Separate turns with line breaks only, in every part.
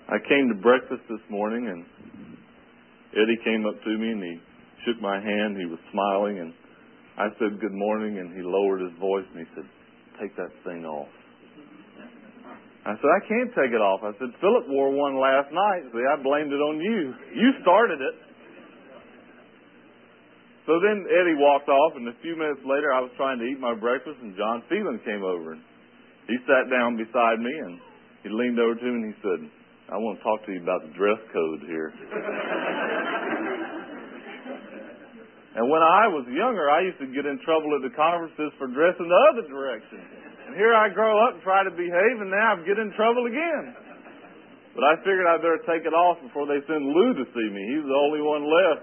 I came to breakfast this morning, and Eddie came up to me, and he shook my hand. He was smiling, and I said, "Good morning," and he lowered his voice, and he said, "Take that thing off." I said, "I can't take it off." I said, "Philip wore one last night. See, I blamed it on you. You started it." So then Eddie walked off, and a few minutes later, I was trying to eat my breakfast, and John Phelan came over. And he sat down beside me, and he leaned over to me, and he said, "I want to talk to you about the dress code here." And when I was younger, I used to get in trouble at the conferences for dressing the other direction. And here I grow up and try to behave, and now I get in trouble again. But I figured I'd better take it off before they send Lou to see me. He's the only one left.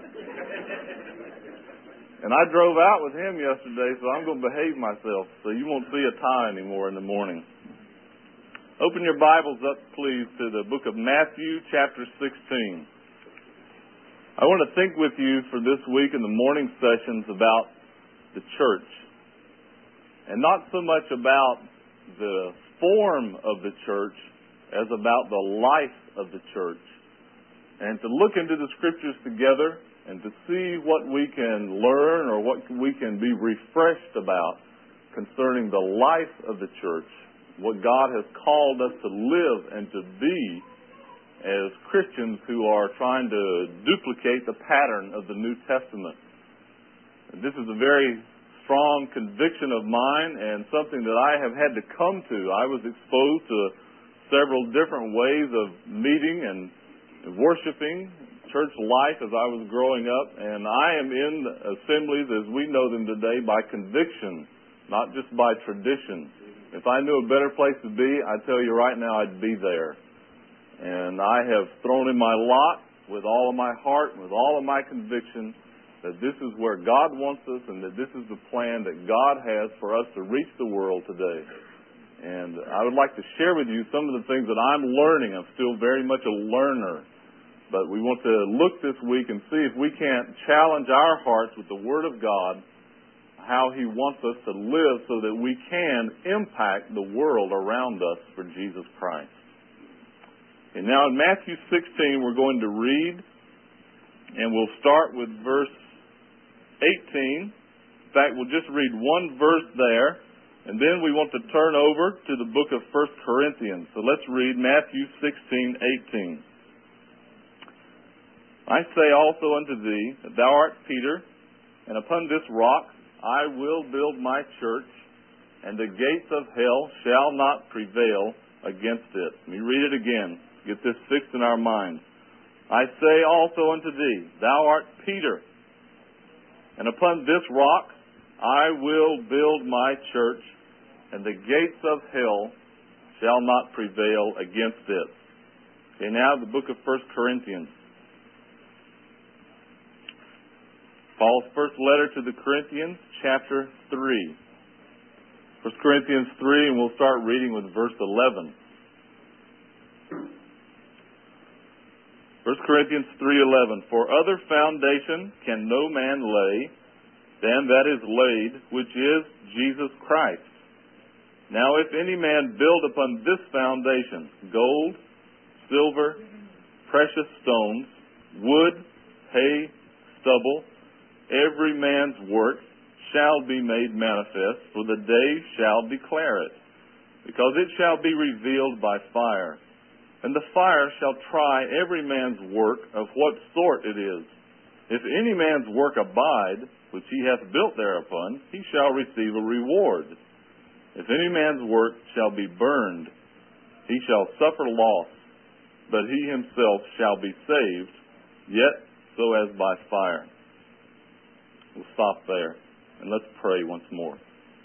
And I drove out with him yesterday, so I'm going to behave myself. So you won't see a tie anymore in the morning. Open your Bibles up, please, to the book of Matthew, chapter 16. I want to think with you for this week in the morning sessions about the church. And not so much about the form of the church as about the life of the church. And to look into the Scriptures together and to see what we can learn or what we can be refreshed about concerning the life of the church, what God has called us to live and to be as Christians who are trying to duplicate the pattern of the New Testament. And this is a very strong conviction of mine and something that I have had to come to. I was exposed to several different ways of meeting and worshiping church life as I was growing up, and I am in assemblies as we know them today by conviction, not just by tradition. If I knew a better place to be, I tell you right now, I'd be there. And I have thrown in my lot with all of my heart, with all of my conviction, that this is where God wants us and that this is the plan that God has for us to reach the world today. And I would like to share with you some of the things that I'm learning. I'm still very much a learner. But we want to look this week and see if we can't challenge our hearts with the Word of God, how He wants us to live so that we can impact the world around us for Jesus Christ. And now in Matthew 16, we're going to read, and we'll start with verse 18. In fact, we'll just read one verse there, and then we want to turn over to the book of 1 Corinthians. So let's read Matthew 16:18. "I say also unto thee, that thou art Peter, and upon this rock I will build my church, and the gates of hell shall not prevail against it." Let me read it again. Get this fixed in our minds. "I say also unto thee, thou art Peter, and upon this rock I will build my church, and the gates of hell shall not prevail against it." Okay, now the book of 1 Corinthians. Paul's first letter to the Corinthians, chapter 3. 1 Corinthians 3, and we'll start reading with verse 11. 1 Corinthians 3:11, "For other foundation can no man lay than that is laid, which is Jesus Christ. Now if any man build upon this foundation gold, silver, precious stones, wood, hay, stubble, every man's work shall be made manifest, for the day shall declare it, because it shall be revealed by fire. And the fire shall try every man's work of what sort it is. If any man's work abide, which he hath built thereupon, he shall receive a reward. If any man's work shall be burned, he shall suffer loss, but he himself shall be saved, yet so as by fire." We'll stop there, and let's pray once more.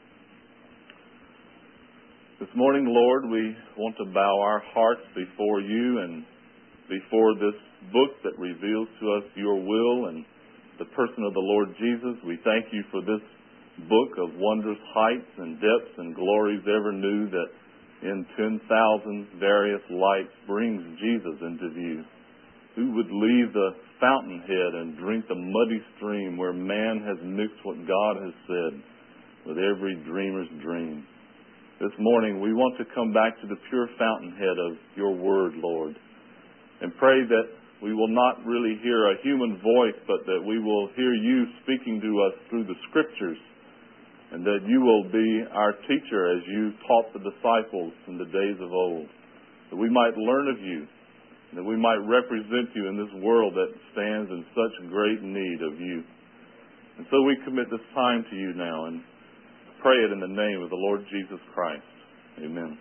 This morning, Lord, we want to bow our hearts before you and before this book that reveals to us your will and the person of the Lord Jesus. We thank you for this book of wondrous heights and depths and glories ever new that in 10,000 various lights brings Jesus into view. Who would leave the fountainhead and drink the muddy stream where man has mixed what God has said with every dreamer's dream? This morning we want to come back to the pure fountainhead of your word, Lord. and pray that we will not really hear a human voice, but that we will hear you speaking to us through the Scriptures, and that you will be our teacher as you taught the disciples in the days of old, that we might learn of you, that we might represent you in this world that stands in such great need of you. And so we commit this time to you now and pray it in the name of the Lord Jesus Christ. Amen.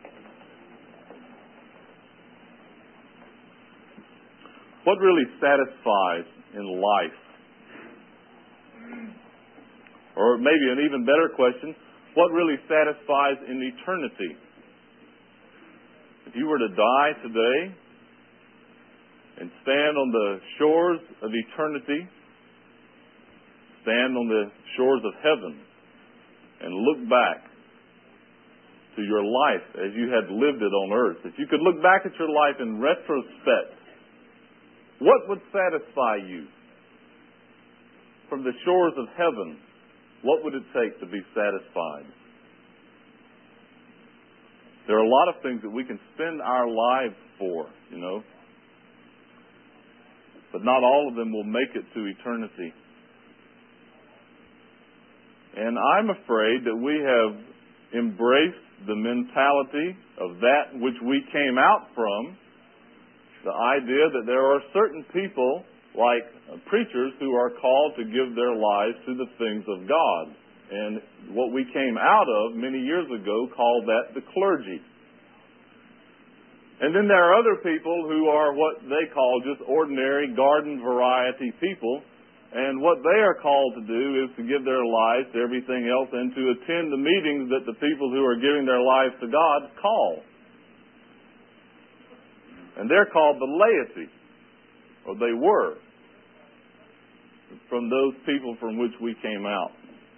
What really satisfies in life? Or maybe an even better question, what really satisfies in eternity? If you were to die today and stand on the shores of eternity, stand on the shores of heaven, and look back to your life as you had lived it on earth, if you could look back at your life in retrospect, what would satisfy you? From the shores of heaven, what would it take to be satisfied? There are a lot of things that we can spend our lives for, but not all of them will make it to eternity. And I'm afraid that we have embraced the mentality of that which we came out from, the idea that there are certain people, like preachers, who are called to give their lives to the things of God. And what we came out of many years ago called that the clergy. And then there are other people who are what they call just ordinary garden variety people. And what they are called to do is to give their lives to everything else and to attend the meetings that the people who are giving their lives to God call. And they're called the laity, or they were, from those people from which we came out.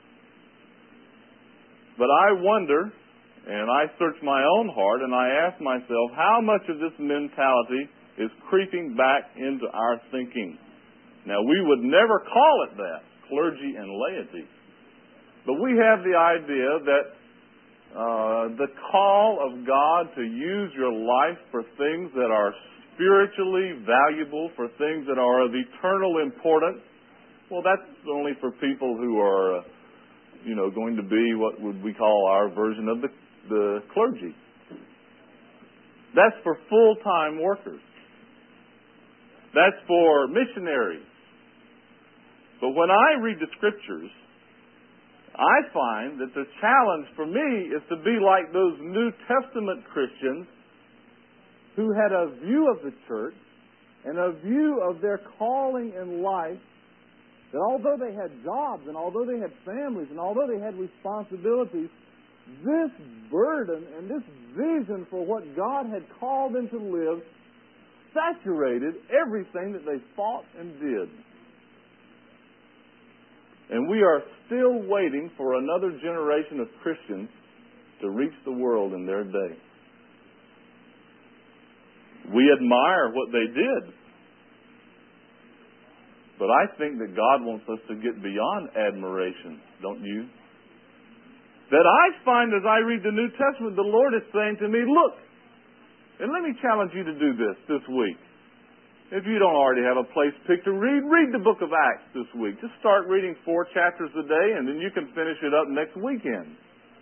But I wonder, and I search my own heart, and I ask myself, how much of this mentality is creeping back into our thinking? Now, we would never call it that, clergy and laity. But we have the idea that the call of God to use your life for things that are spiritually valuable, for things that are of eternal importance, well, that's only for people who are, going to be what would we call our version of the clergy. That's for full-time workers. That's for missionaries. But when I read the Scriptures, I find that the challenge for me is to be like those New Testament Christians who had a view of the church and a view of their calling in life, that although they had jobs and although they had families and although they had responsibilities, this burden and this vision for what God had called them to live saturated everything that they thought and did. And we are still waiting for another generation of Christians to reach the world in their day. We admire what they did. But I think that God wants us to get beyond admiration, don't you? That I find as I read the New Testament, the Lord is saying to me, look, and let me challenge you to do this week. If you don't already have a place picked to read the book of Acts this week. Just start reading 4 chapters a day, and then you can finish it up next weekend.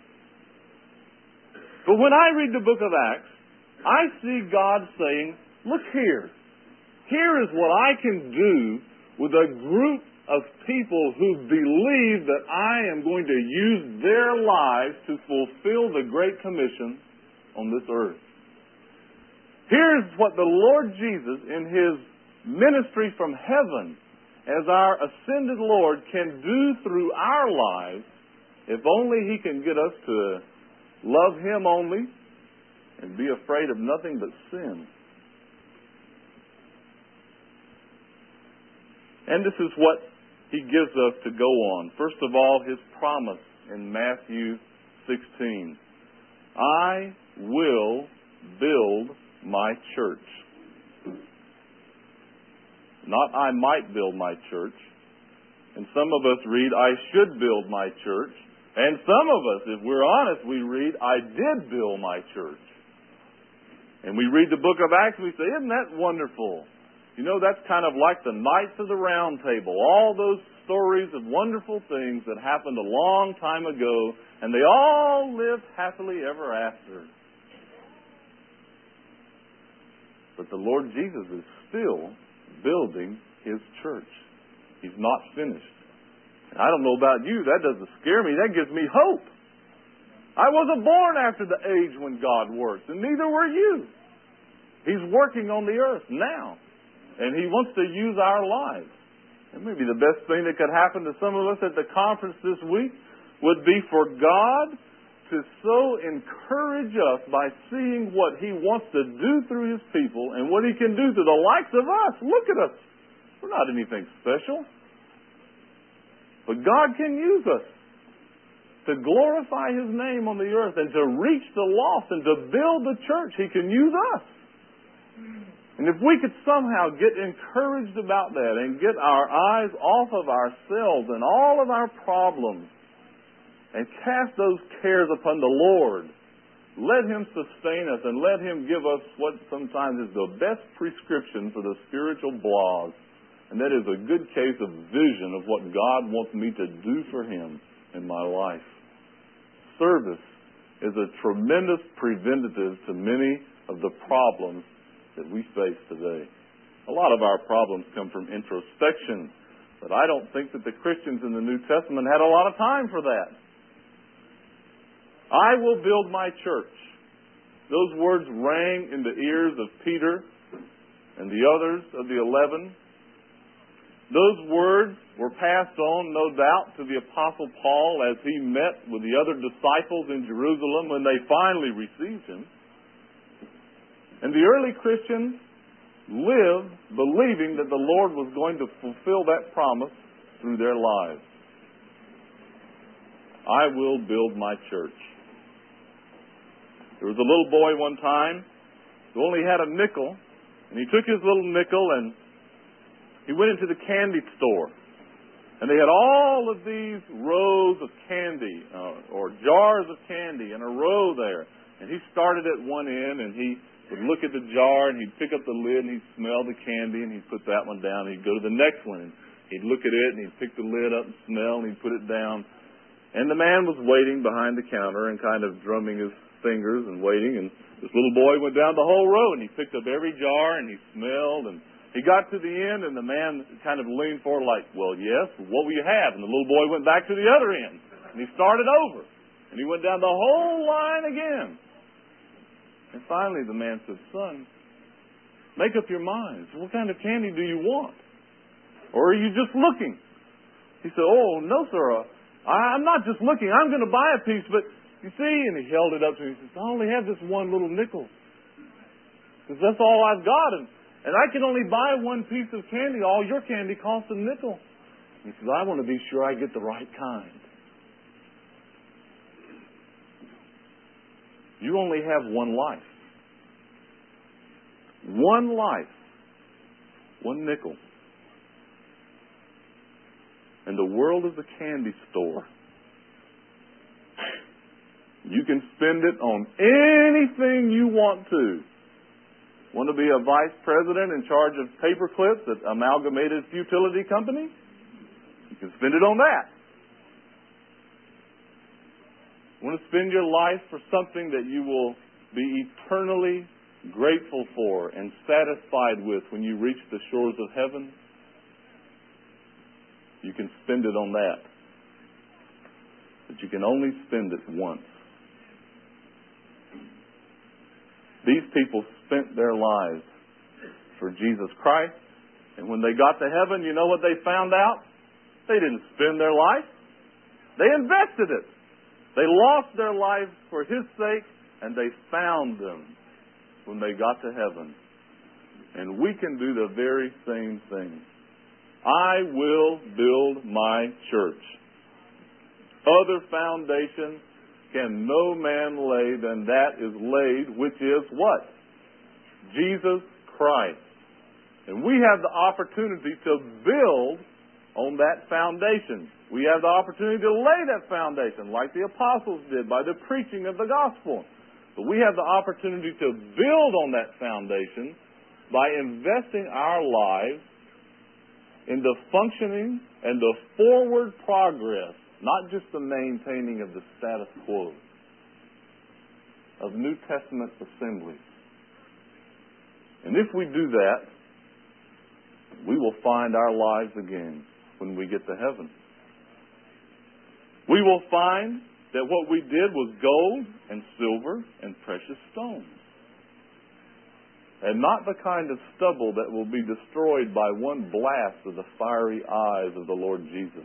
But when I read the book of Acts, I see God saying, look here. Here is what I can do with a group of people who believe that I am going to use their lives to fulfill the Great Commission on this earth. Here's what the Lord Jesus, in His ministry from heaven, as our ascended Lord, can do through our lives, if only He can get us to love Him only and be afraid of nothing but sin. And this is what He gives us to go on. First of all, His promise in Matthew 16. I will build my church. Not I might build my church. And some of us read, I should build my church. And some of us, if we're honest, we read, I did build my church. And we read the book of Acts and we say, isn't that wonderful? You know, that's kind of like the Knights of the Round Table. All those stories of wonderful things that happened a long time ago, and they all lived happily ever after. But the Lord Jesus is still building His church. He's not finished. And I don't know about you, that doesn't scare me. That gives me hope. I wasn't born after the age when God works, and neither were you. He's working on the earth now, and He wants to use our lives. And maybe the best thing that could happen to some of us at the conference this week would be for God to so encourage us by seeing what He wants to do through His people and what He can do to the likes of us. Look at us. We're not anything special. But God can use us to glorify His name on the earth and to reach the lost and to build the church. He can use us. And if we could somehow get encouraged about that and get our eyes off of ourselves and all of our problems and cast those cares upon the Lord, let Him sustain us and let Him give us what sometimes is the best prescription for the spiritual blahs, and that is a good case of vision of what God wants me to do for Him in my life. Service is a tremendous preventative to many of the problems that we face today. A lot of our problems come from introspection, but I don't think that the Christians in the New Testament had a lot of time for that. I will build my church. Those words rang in the ears of Peter and the others of the 11. Those words were passed on, no doubt, to the Apostle Paul as he met with the other disciples in Jerusalem when they finally received him. And the early Christians lived believing that the Lord was going to fulfill that promise through their lives. I will build my church. There was a little boy one time who only had a nickel, and he took his little nickel and he went into the candy store. And they had all of these rows of candy, or jars of candy in a row there. And he started at one end, and he would look at the jar, and he'd pick up the lid, and he'd smell the candy, and he'd put that one down. And he'd go to the next one, and he'd look at it, and he'd pick the lid up and smell, and he'd put it down. And the man was waiting behind the counter and kind of drumming his fingers and waiting. And this little boy went down the whole row, and he picked up every jar, and he smelled, and he got to the end, and the man kind of leaned forward like, well, yes, what will you have? And the little boy went back to the other end, and he started over. And he went down the whole line again. And finally the man said, son, make up your mind. What kind of candy do you want? Or are you just looking? He said, oh, no, sir. I'm not just looking. I'm going to buy a piece, but you see, and he held it up to me. He says, I only have this one little nickel. Because that's all I've got. And I can only buy one piece of candy. All your candy costs a nickel. He says, I want to be sure I get the right kind. You only have one life. One life. One nickel. And the world is a candy store. You can spend it on anything you want to. Want to be a vice president in charge of paper clips at Amalgamated Futility Company? You can spend it on that. Want to spend your life for something that you will be eternally grateful for and satisfied with when you reach the shores of heaven? You can spend it on that. But you can only spend it once. These people spent their lives for Jesus Christ. And when they got to heaven, you know what they found out? They didn't spend their life. They invested it. They lost their lives for His sake, and they found them when they got to heaven. And we can do the very same thing. I will build my church. Other foundation can no man lay than that is laid, which is what? Jesus Christ. And we have the opportunity to build on that foundation. We have the opportunity to lay that foundation like the apostles did by the preaching of the gospel. But we have the opportunity to build on that foundation by investing our lives in the functioning and the forward progress, not just the maintaining of the status quo, of New Testament assemblies. And if we do that, we will find our lives again when we get to heaven. We will find that what we did was gold and silver and precious stones, and not the kind of stubble that will be destroyed by one blast of the fiery eyes of the Lord Jesus.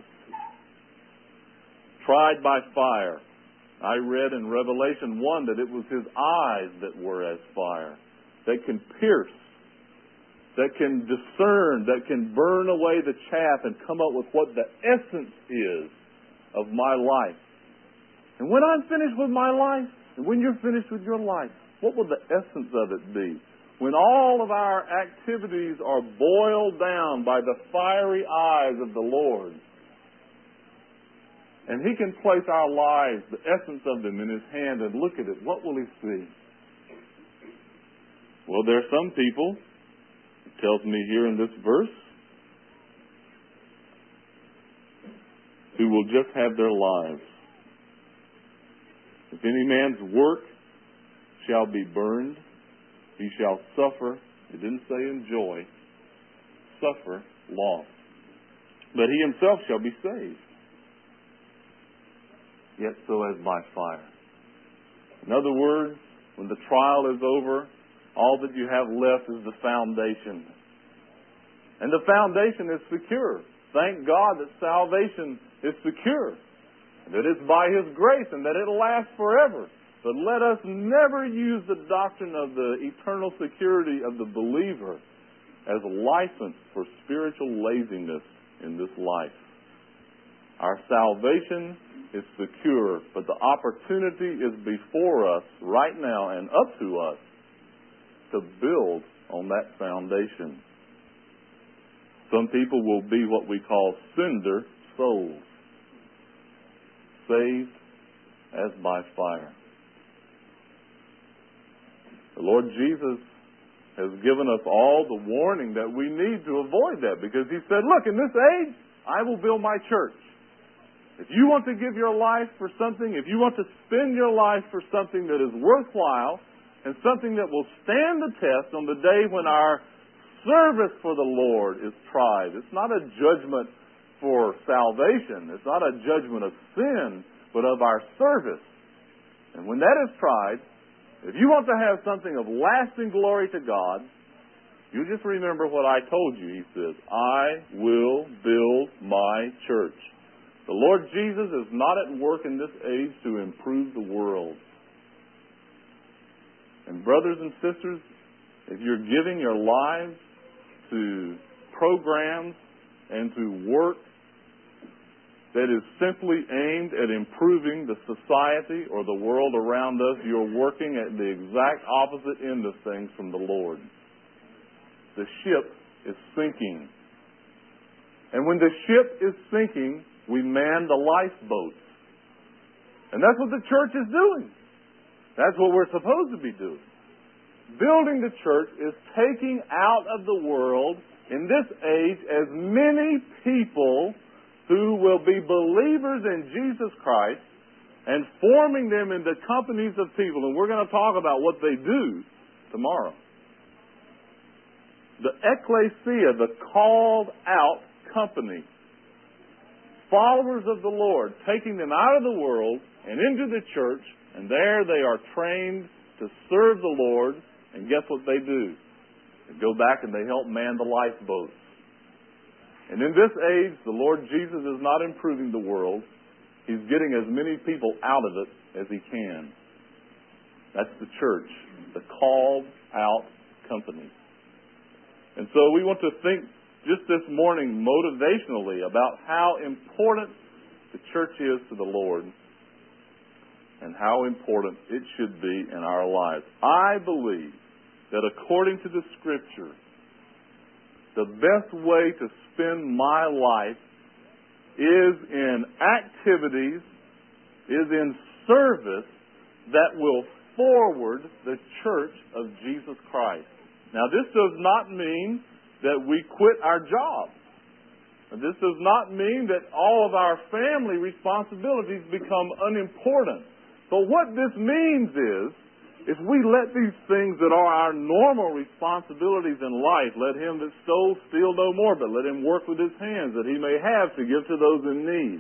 Tried by fire. I read in Revelation 1 that it was His eyes that were as fire, that can pierce, that can discern, that can burn away the chaff and come up with what the essence is of my life. And when I'm finished with my life, and when you're finished with your life, what will the essence of it be? When all of our activities are boiled down by the fiery eyes of the Lord, and He can place our lives, the essence of them, in His hand and look at it, what will He see? Well, there are some people, it tells me here in this verse, who will just have their lives. If any man's work shall be burned, he shall suffer, it didn't say enjoy, suffer loss. But he himself shall be saved, yet so as by fire. In other words, when the trial is over, all that you have left is the foundation. And the foundation is secure. Thank God that salvation is secure, that it's by His grace and that it'll last forever. But let us never use the doctrine of the eternal security of the believer as a license for spiritual laziness in this life. Our salvation is secure, but the opportunity is before us right now and up to us to build on that foundation. Some people will be what we call cinder souls, saved as by fire. The Lord Jesus has given us all the warning that we need to avoid that, because He said, look, in this age, I will build my church. If you want to give your life for something, if you want to spend your life for something that is worthwhile and something that will stand the test on the day when our service for the Lord is tried. It's not a judgment for salvation. It's not a judgment of sin, but of our service. And when that is tried, if you want to have something of lasting glory to God, you just remember what I told you. He says, I will build my church. The Lord Jesus is not at work in this age to improve the world. And brothers and sisters, if you're giving your lives to programs and to work that is simply aimed at improving the society or the world around us, you're working at the exact opposite end of things from the Lord. The ship is sinking. And when the ship is sinking, we man the lifeboats. And that's what the church is doing. That's what we're supposed to be doing. Building the church is taking out of the world in this age as many people who will be believers in Jesus Christ and forming them into companies of people. And we're going to talk about what they do tomorrow. The ecclesia, the called out company. Followers of the Lord, taking them out of the world and into the church, and there they are trained to serve the Lord, and guess what they do? They go back and they help man the lifeboats. And in this age, the Lord Jesus is not improving the world. He's getting as many people out of it as He can. That's the church, the called out company. And so we want to think just this morning motivationally about how important the church is to the Lord and how important it should be in our lives. I believe that according to the Scripture, the best way to spend my life is in activities, is in service that will forward the church of Jesus Christ. Now, this does not mean that we quit our job. This does not mean that all of our family responsibilities become unimportant. But what this means is, if we let these things that are our normal responsibilities in life, let him that stole steal no more, but let him work with his hands that he may have to give to those in need.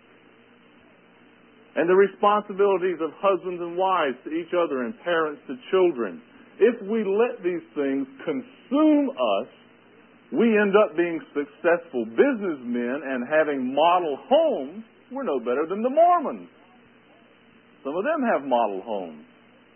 And the responsibilities of husbands and wives to each other and parents to children. If we let these things consume us, we end up being successful businessmen and having model homes. We're no better than the Mormons. Some of them have model homes.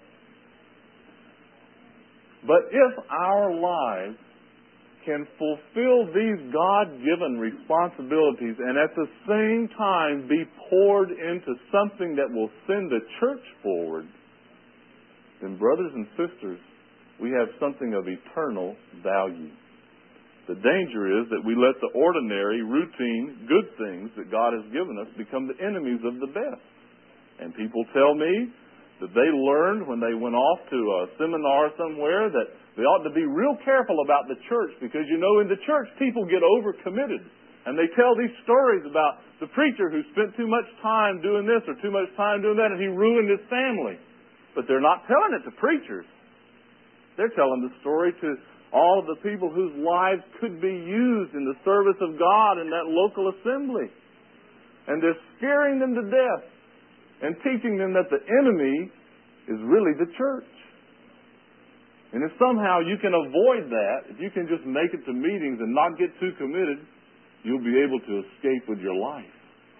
But if our lives can fulfill these God-given responsibilities and at the same time be poured into something that will send the church forward, then, brothers and sisters, we have something of eternal value. The danger is that we let the ordinary, routine, good things that God has given us become the enemies of the best. And people tell me that they learned when they went off to a seminar somewhere that they ought to be real careful about the church because, you know, in the church people get overcommitted. And they tell these stories about the preacher who spent too much time doing this or too much time doing that and he ruined his family. But they're not telling it to preachers. They're telling the story to all of the people whose lives could be used in the service of God in that local assembly. And they're scaring them to death and teaching them that the enemy is really the church. And if somehow you can avoid that, if you can just make it to meetings and not get too committed, you'll be able to escape with your life.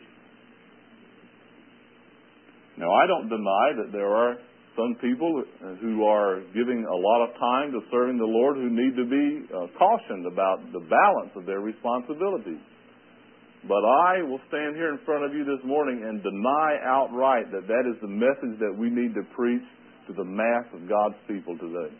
Now, I don't deny that there are some people who are giving a lot of time to serving the Lord who need to be cautioned about the balance of their responsibilities. But I will stand here in front of you this morning and deny outright that that is the message that we need to preach to the mass of God's people today.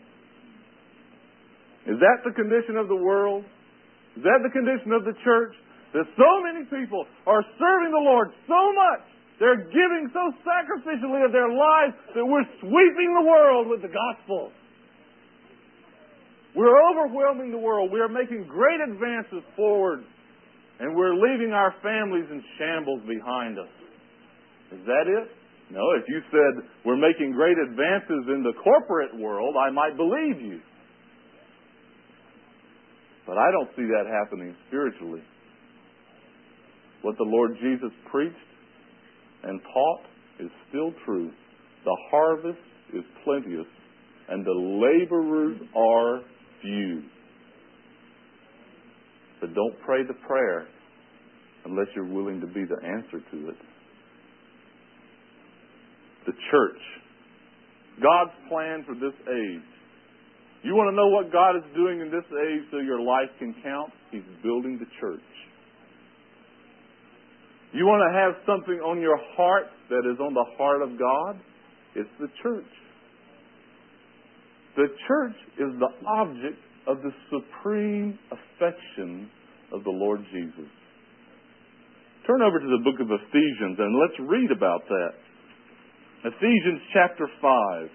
Is that the condition of the world? Is that the condition of the church? That so many people are serving the Lord so much, they're giving so sacrificially of their lives that we're sweeping the world with the gospel. We're overwhelming the world. We are making great advances forward. And we're leaving our families in shambles behind us. Is that it? No, if you said we're making great advances in the corporate world, I might believe you. But I don't see that happening spiritually. What the Lord Jesus preached and taught is still true. The harvest is plenteous, and the laborers are few. But don't pray the prayer unless you're willing to be the answer to it. The church. God's plan for this age. You want to know what God is doing in this age so your life can count? He's building the church. You want to have something on your heart that is on the heart of God? It's the church. The church is the object of the supreme affection of the Lord Jesus. Turn over to the book of Ephesians and let's read about that. Ephesians chapter 5.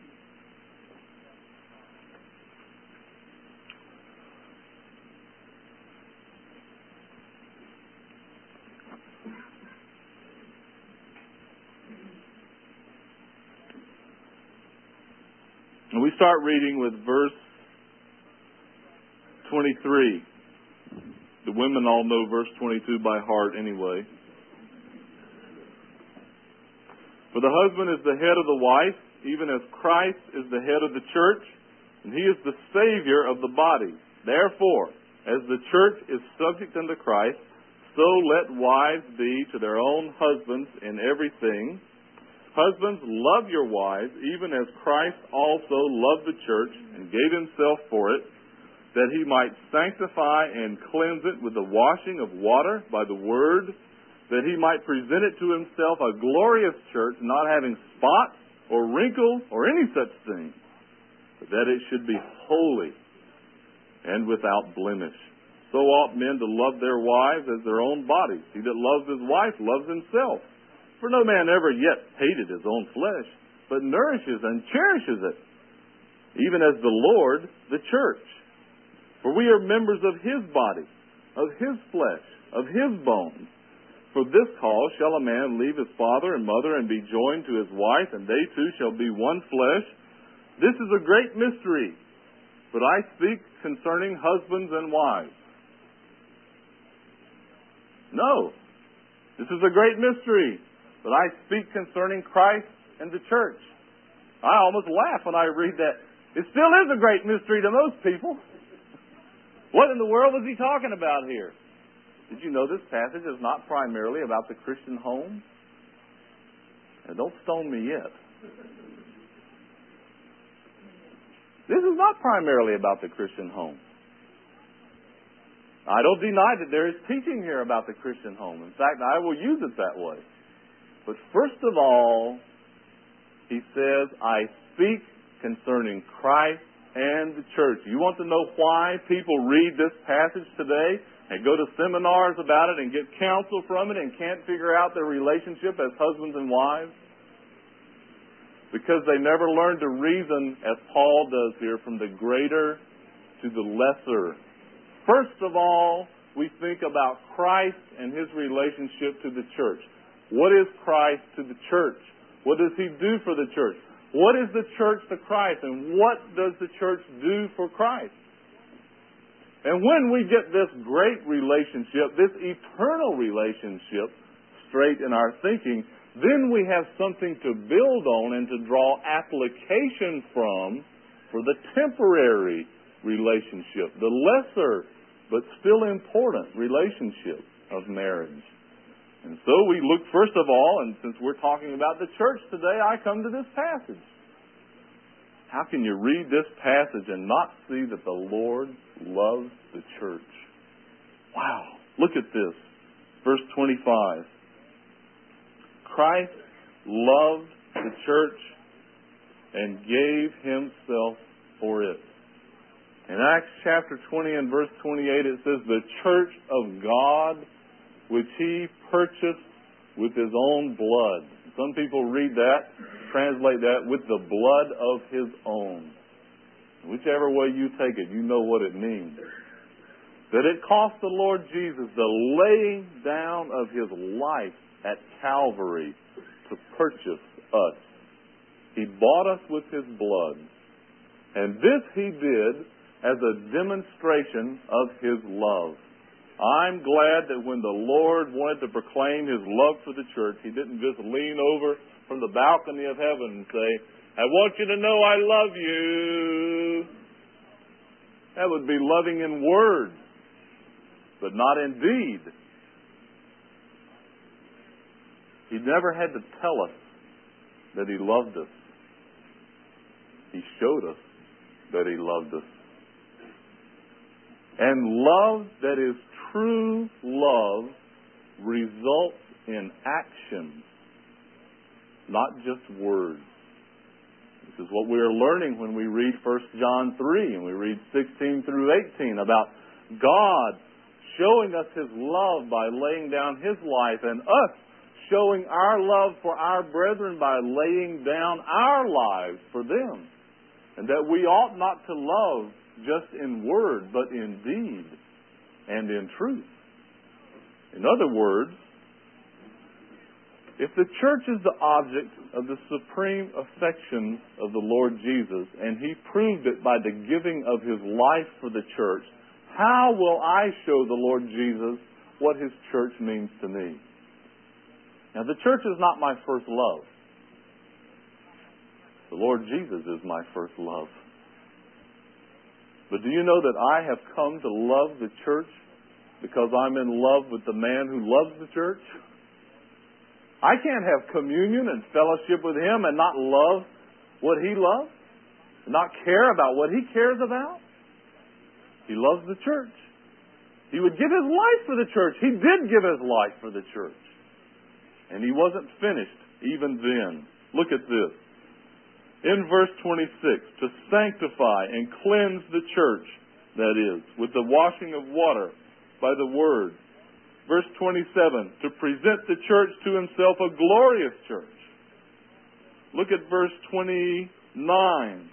And we start reading with verse 23. The women all know verse 22 by heart anyway. For the husband is the head of the wife, even as Christ is the head of the church, and he is the Savior of the body. Therefore, as the church is subject unto Christ, so let wives be to their own husbands in everything. Husbands, love your wives, even as Christ also loved the church and gave himself for it, that he might sanctify and cleanse it with the washing of water by the word, that he might present it to himself a glorious church, not having spot or wrinkle or any such thing, but that it should be holy and without blemish. So ought men to love their wives as their own bodies. He that loves his wife loves himself. For no man ever yet hated his own flesh, but nourishes and cherishes it, even as the Lord the church. For we are members of His body, of His flesh, of His bones. For this cause shall a man leave his father and mother and be joined to his wife, and they two shall be one flesh. This is a great mystery, but I speak concerning husbands and wives. No, this is a great mystery, but I speak concerning Christ and the church. I almost laugh when I read that. It still is a great mystery to most people. What in the world is he talking about here? Did you know this passage is not primarily about the Christian home? And don't stone me yet. This is not primarily about the Christian home. I don't deny that there is teaching here about the Christian home. In fact, I will use it that way. But first of all, he says, I speak concerning Christ and the church. You want to know why people read this passage today and go to seminars about it and get counsel from it and can't figure out their relationship as husbands and wives? Because they never learned to reason, as Paul does here, from the greater to the lesser. First of all, we think about Christ and His relationship to the church. What is Christ to the church? What does He do for the church? What is the church to Christ? And what does the church do for Christ? And when we get this great relationship, this eternal relationship, straight in our thinking, then we have something to build on and to draw application from for the temporary relationship, the lesser but still important relationship of marriage. And so we look first of all, and since we're talking about the church today, I come to this passage. How can you read this passage and not see that the Lord loves the church? Wow. Look at this. Verse 25. Christ loved the church and gave Himself for it. In Acts chapter 20 and verse 28 it says, the church of God which He purchased with His own blood. Some people read that, translate that, with the blood of His own. Whichever way you take it, you know what it means. That it cost the Lord Jesus the laying down of His life at Calvary to purchase us. He bought us with His blood. And this He did as a demonstration of His love. I'm glad that when the Lord wanted to proclaim His love for the church, He didn't just lean over from the balcony of heaven and say, I want you to know I love you. That would be loving in word, but not in deed. He never had to tell us that He loved us. He showed us that He loved us. And love that is true love results in action, not just words. This is what we are learning when we read 1 John 3 and we read 16 through 18 about God showing us His love by laying down His life, and us showing our love for our brethren by laying down our lives for them. And that we ought not to love just in word, but in deed and in truth. In other words, if the church is the object of the supreme affection of the Lord Jesus, and He proved it by the giving of His life for the church, how will I show the Lord Jesus what His church means to me? Now, the church is not my first love. The Lord Jesus is my first love. But do you know that I have come to love the church because I'm in love with the man who loves the church? I can't have communion and fellowship with Him and not love what He loves, not care about what He cares about. He loves the church. He would give His life for the church. He did give His life for the church. And He wasn't finished even then. Look at this. In verse 26, to sanctify and cleanse the church, that is, with the washing of water by the word. Verse 27, to present the church to Himself a glorious church. Look at verse 29.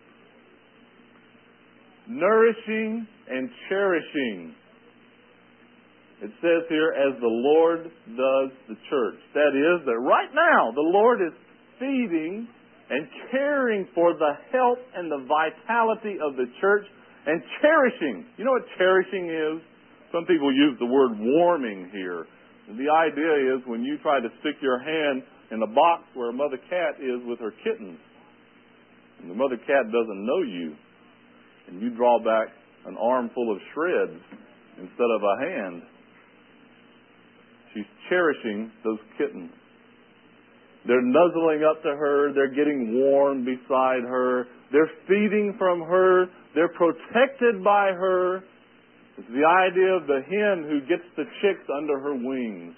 Nourishing and cherishing. It says here, as the Lord does the church. That is, that right now the Lord is feeding and caring for the health and the vitality of the church and cherishing. You know what cherishing is? Some people use the word warming here. And the idea is when you try to stick your hand in the box where a mother cat is with her kittens, and the mother cat doesn't know you, and you draw back an armful of shreds instead of a hand, she's cherishing those kittens. They're nuzzling up to her. They're getting warm beside her. They're feeding from her. They're protected by her. It's the idea of the hen who gets the chicks under her wings.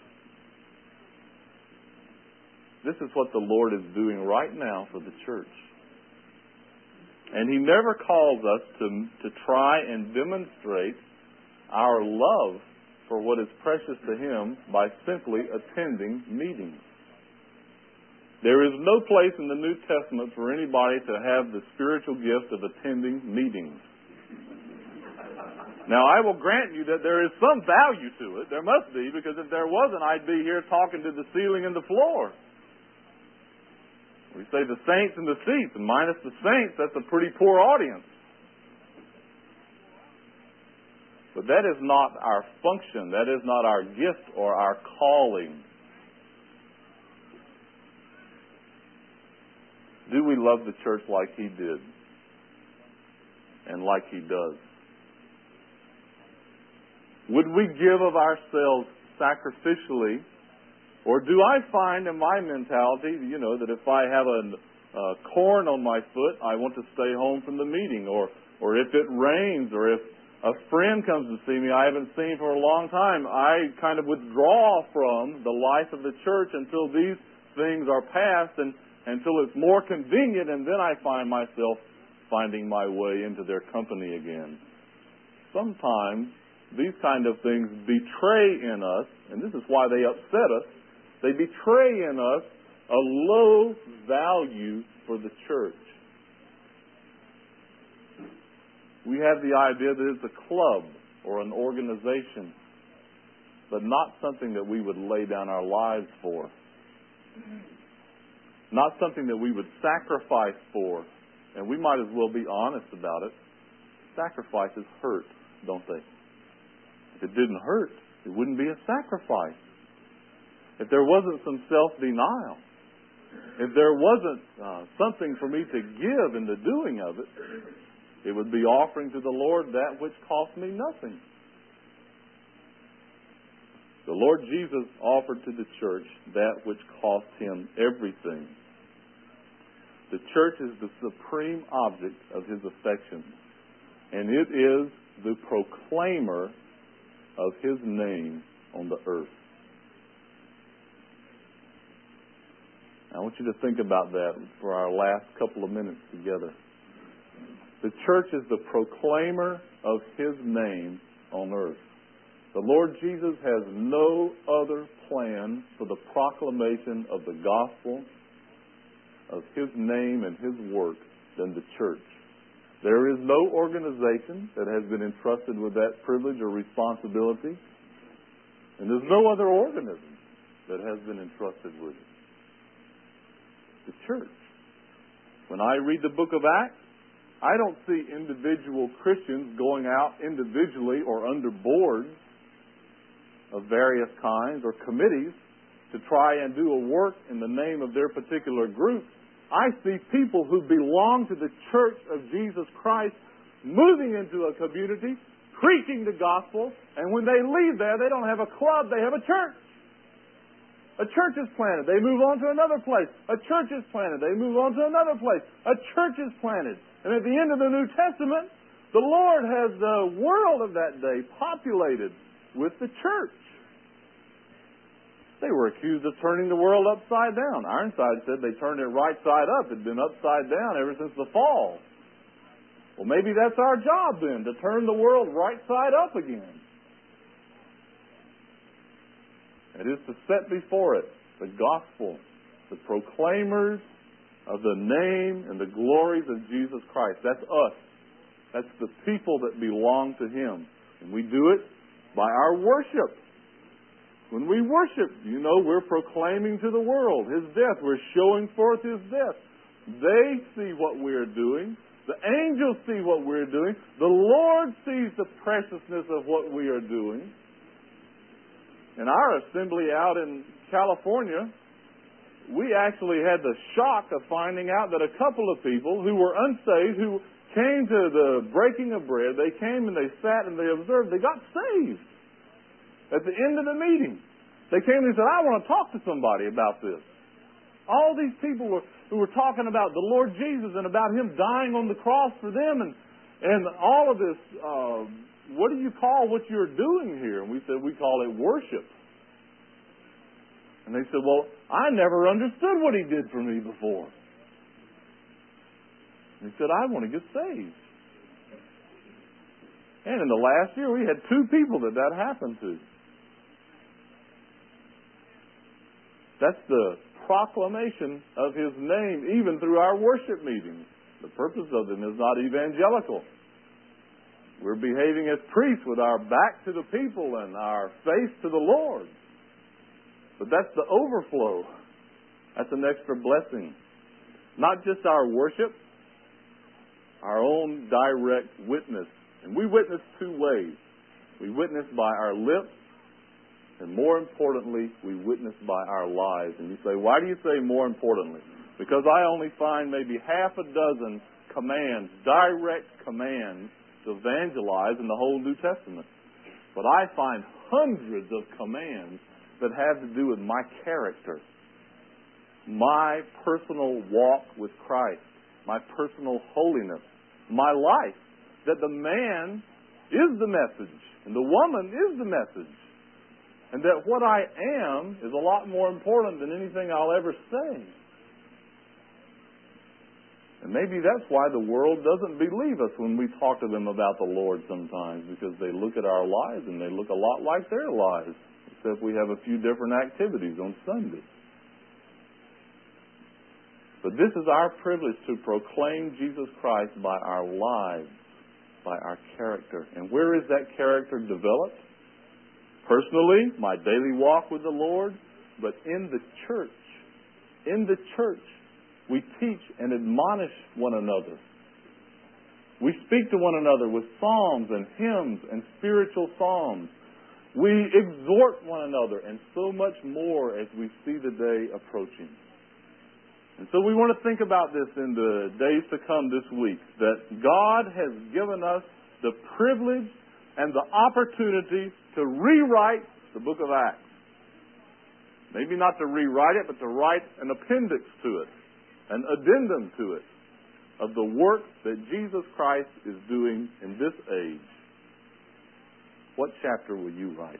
This is what the Lord is doing right now for the church. And He never calls us to try and demonstrate our love for what is precious to Him by simply attending meetings. There is no place in the New Testament for anybody to have the spiritual gift of attending meetings. Now, I will grant you that there is some value to it. There must be, because if there wasn't, I'd be here talking to the ceiling and the floor. We say the saints and the seats, and minus the saints, that's a pretty poor audience. But that is not our function. That is not our gift or our calling. Do we love the church like He did? And like He does? Would we give of ourselves sacrificially? Or do I find in my mentality, that if I have a corn on my foot, I want to stay home from the meeting? Or if it rains, or if a friend comes to see me I haven't seen for a long time, I kind of withdraw from the life of the church until these things are past and until it's more convenient, and then I find myself finding my way into their company again. Sometimes these kind of things betray in us, and this is why they upset us, they betray in us a low value for the church. We have the idea that it's a club or an organization, but not something that we would lay down our lives for. Not something that we would sacrifice for. And we might as well be honest about it. Sacrifices hurt, don't they? If it didn't hurt, it wouldn't be a sacrifice. If there wasn't some self-denial, if there wasn't something for me to give in the doing of it, it would be offering to the Lord that which cost me nothing. The Lord Jesus offered to the church that which cost Him everything. The church is the supreme object of His affection, and it is the proclaimer of His name on the earth. I want you to think about that for our last couple of minutes together. The church is the proclaimer of His name on earth. The Lord Jesus has no other plan for the proclamation of the gospel, of His name and His work than the church. There is no organization that has been entrusted with that privilege or responsibility, and there's no other organism that has been entrusted with it. The church. When I read the book of Acts, I don't see individual Christians going out individually or under boards of various kinds or committees to try and do a work in the name of their particular group. I see people who belong to the church of Jesus Christ moving into a community, preaching the gospel, and when they leave there, they don't have a club, they have a church. A church is planted. They move on to another place. A church is planted. They move on to another place. A church is planted. And at the end of the New Testament, the Lord has the world of that day populated with the church. They were accused of turning the world upside down. Ironside said they turned it right side up. It had been upside down ever since the fall. Well, maybe that's our job then, to turn the world right side up again. It is to set before it the gospel, the proclaimers of the name and the glories of Jesus Christ. That's us. That's the people that belong to Him. And we do it by our worship. When we worship, we're proclaiming to the world His death. We're showing forth His death. They see what we're doing. The angels see what we're doing. The Lord sees the preciousness of what we are doing. In our assembly out in California, we actually had the shock of finding out that a couple of people who were unsaved, who came to the breaking of bread, they came and they sat and they observed, they got saved. At the end of the meeting, they came and said, I want to talk to somebody about this. All these people who were talking about the Lord Jesus and about Him dying on the cross for them and all of this, what do you call what you're doing here? And we said, we call it worship. And they said, well, I never understood what He did for me before. And he said, I want to get saved. And in the last year, we had 2 people that happened to. That's the proclamation of His name, even through our worship meetings. The purpose of them is not evangelical. We're behaving as priests with our back to the people and our face to the Lord. But that's the overflow. That's an extra blessing. Not just our worship, our own direct witness. And we witness 2 ways. We witness by our lips, and more importantly, we witness by our lives. And you say, why do you say more importantly? Because I only find maybe half a dozen commands, direct commands, to evangelize in the whole New Testament. But I find hundreds of commands that have to do with my character, my personal walk with Christ, my personal holiness, my life, that the man is the message and the woman is the message, and that what I am is a lot more important than anything I'll ever say. And maybe that's why the world doesn't believe us when we talk to them about the Lord sometimes, because they look at our lives and they look a lot like their lives, except we have a few different activities on Sunday. But this is our privilege to proclaim Jesus Christ by our lives, by our character. And where is that character developed? Personally, my daily walk with the Lord, but in the church. In the church, we teach and admonish one another. We speak to one another with psalms and hymns and spiritual songs. We exhort one another, and so much more as we see the day approaching. And so we want to think about this in the days to come this week, that God has given us the privilege and the opportunity to rewrite the book of Acts. Maybe not to rewrite it, but to write an appendix to it, an addendum to it, of the work that Jesus Christ is doing in this age. What chapter will you write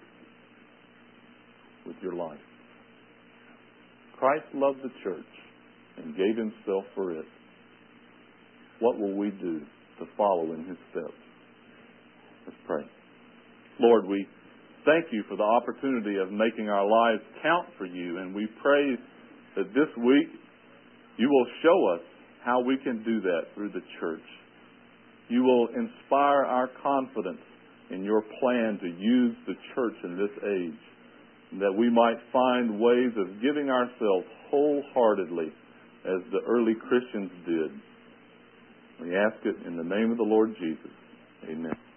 with your life? Christ loved the church and gave Himself for it. What will we do to follow in His steps? Let's pray. Lord, we thank You for the opportunity of making our lives count for You, and we pray that this week You will show us how we can do that through the church. You will inspire our confidence in Your plan to use the church in this age, that we might find ways of giving ourselves wholeheartedly as the early Christians did. We ask it in the name of the Lord Jesus. Amen.